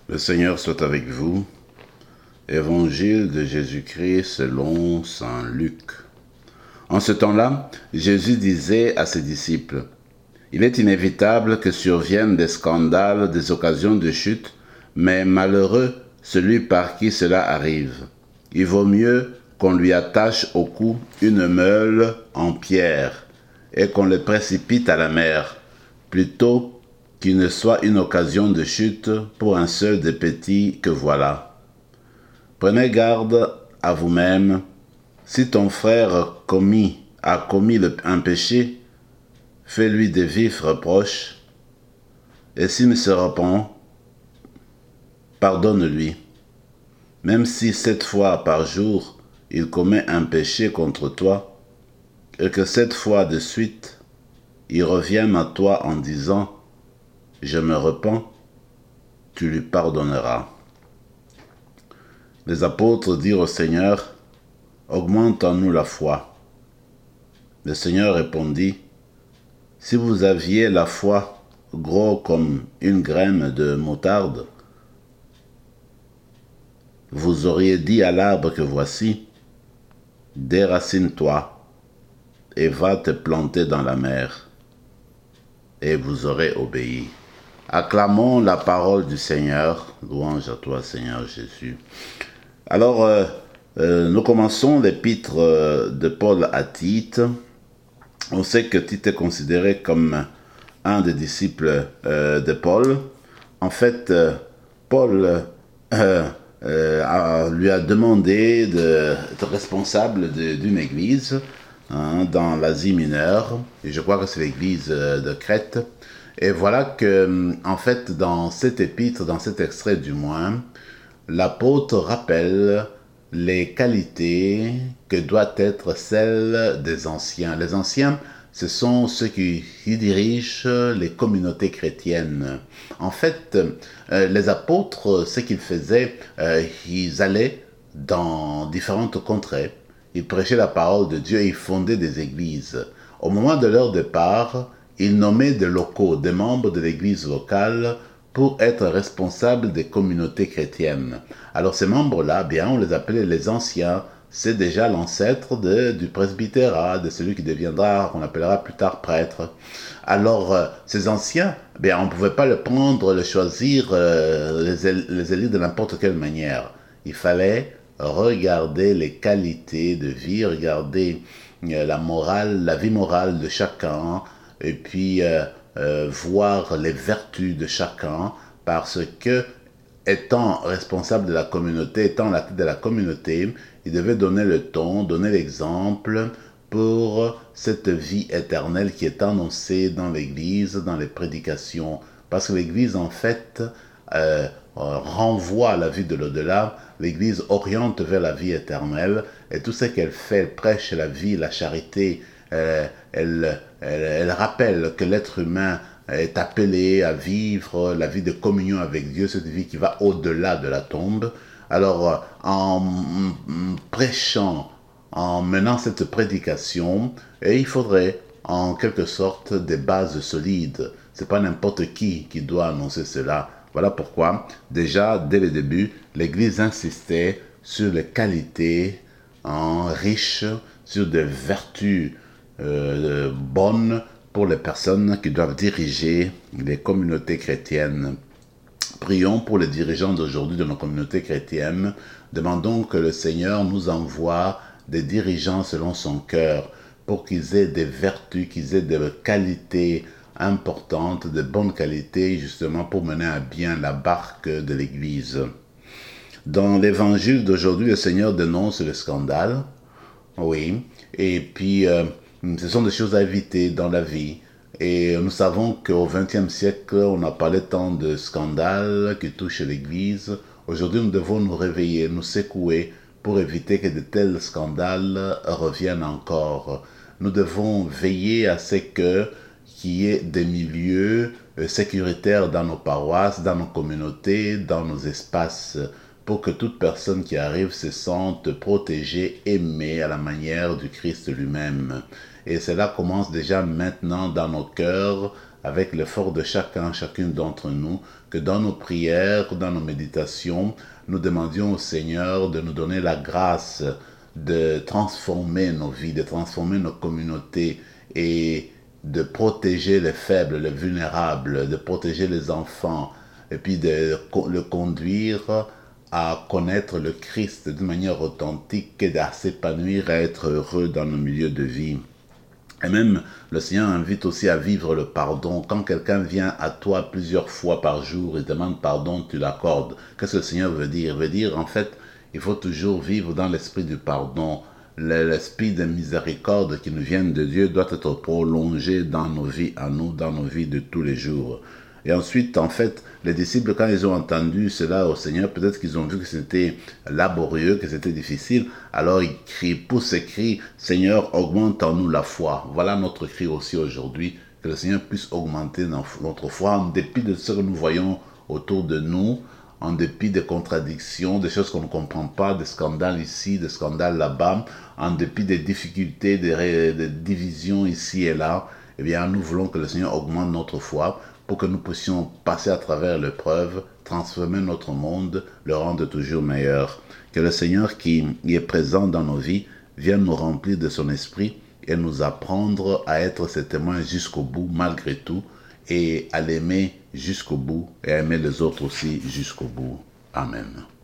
Le Seigneur soit avec vous. Évangile de Jésus-Christ selon saint Luc. En ce temps-là, Jésus disait à ses disciples, « Il est inévitable que surviennent des scandales, des occasions de chute, mais malheureux celui par qui cela arrive. Il vaut mieux qu'on lui attache au cou une meule en pierre et qu'on le précipite à la mer, plutôt qu'il ne soit une occasion de chute pour un seul des petits que voilà. Prenez garde à vous-même. Si ton frère a commis un péché, fais-lui des vifs reproches, et s'il se repent, pardonne-lui. Même si 7 fois par jour il commet un péché contre toi, et que 7 fois de suite il revienne à toi en disant « Je me repens », tu lui pardonneras. Les apôtres dirent au Seigneur, « Augmente en nous la foi. » Le Seigneur répondit, « Si vous aviez la foi gros comme une graine de moutarde, vous auriez dit à l'arbre que voici, déracine-toi et va te planter dans la mer, et vous aurez obéi. » Acclamons la parole du Seigneur. Louange à toi, Seigneur Jésus. Alors, nous commençons l'épître de Paul à Tite. On sait que Tite est considéré comme un des disciples de Paul. En fait, Paul lui a demandé d'être responsable d'une église dans l'Asie mineure. Et je crois que c'est l'église de Crète. Et voilà que, en fait, dans cet épître, dans cet extrait du moins, l'apôtre rappelle les qualités que doivent être celles des anciens. Les anciens, ce sont ceux qui dirigent les communautés chrétiennes. En fait, les apôtres, ce qu'ils faisaient, ils allaient dans différentes contrées, ils prêchaient la parole de Dieu et ils fondaient des églises. Au moment de leur départ, ils nommaient des locaux, des membres de l'église locale, pour être responsables des communautés chrétiennes. Alors ces membres-là, bien, on les appelait les anciens. C'est déjà l'ancêtre du presbytérat, de celui qui deviendra, qu'on appellera plus tard prêtre. Alors ces anciens, bien, on ne pouvait pas le prendre, le choisir, les élire de n'importe quelle manière. Il fallait regarder les qualités de vie, regarder la morale, la vie morale de chacun, et puis voir les vertus de chacun, parce que, étant responsable de la communauté, étant la tête de la communauté, il devait donner le ton, donner l'exemple pour cette vie éternelle qui est annoncée dans l'Église, dans les prédications. Parce que l'Église, en fait, renvoie à la vie de l'au-delà, l'Église oriente vers la vie éternelle, et tout ce qu'elle fait, elle prêche la vie, la charité, elle rappelle que l'être humain est appelé à vivre la vie de communion avec Dieu, cette vie qui va au-delà de la tombe. Alors, en prêchant, en menant cette prédication, il faudrait en quelque sorte des bases solides. C'est pas n'importe qui doit annoncer cela. Voilà pourquoi, déjà, dès le début, l'Église insistait sur les qualités riches, sur des vertus bonnes pour les personnes qui doivent diriger les communautés chrétiennes. Prions pour les dirigeants d'aujourd'hui de nos communautés chrétiennes. Demandons que le Seigneur nous envoie des dirigeants selon son cœur pour qu'ils aient des vertus, qu'ils aient des qualités importantes, de bonnes qualités, justement pour mener à bien la barque de l'Église. Dans l'évangile d'aujourd'hui, le Seigneur dénonce le scandale. Oui, et puis ce sont des choses à éviter dans la vie. Et nous savons qu'au XXe siècle, on a parlé tant de scandales qui touchent l'Église. Aujourd'hui, nous devons nous réveiller, nous secouer pour éviter que de tels scandales reviennent encore. Nous devons veiller à ce qu'il y ait des milieux sécuritaires dans nos paroisses, dans nos communautés, dans nos espaces, pour que toute personne qui arrive se sente protégée, aimée à la manière du Christ lui-même. Et cela commence déjà maintenant dans nos cœurs, avec l'effort de chacune d'entre nous, que dans nos prières, dans nos méditations, nous demandions au Seigneur de nous donner la grâce de transformer nos vies, de transformer nos communautés et de protéger les faibles, les vulnérables, de protéger les enfants, et puis de le conduire à connaître le Christ d'une manière authentique et à s'épanouir, à être heureux dans nos milieux de vie. Et même, le Seigneur invite aussi à vivre le pardon. Quand quelqu'un vient à toi plusieurs fois par jour et demande pardon, tu l'accordes. Qu'est-ce que le Seigneur veut dire? Il veut dire, en fait, il faut toujours vivre dans l'esprit du pardon. L'esprit de miséricorde qui nous vient de Dieu doit être prolongé dans nos vies à nous, dans nos vies de tous les jours. Et ensuite, en fait, les disciples, quand ils ont entendu cela au Seigneur, peut-être qu'ils ont vu que c'était laborieux, que c'était difficile. Alors ils crient, poussent ces cris, Seigneur, augmente en nous la foi. Voilà notre cri aussi aujourd'hui, que le Seigneur puisse augmenter notre foi en dépit de ce que nous voyons autour de nous, en dépit des contradictions, des choses qu'on ne comprend pas, des scandales ici, des scandales là-bas, en dépit des difficultés, des divisions ici et là. Eh bien, nous voulons que le Seigneur augmente notre foi pour que nous puissions passer à travers l'épreuve, transformer notre monde, le rendre toujours meilleur. Que le Seigneur qui est présent dans nos vies vienne nous remplir de son esprit et nous apprendre à être ses témoins jusqu'au bout, malgré tout, et à l'aimer jusqu'au bout et à aimer les autres aussi jusqu'au bout. Amen.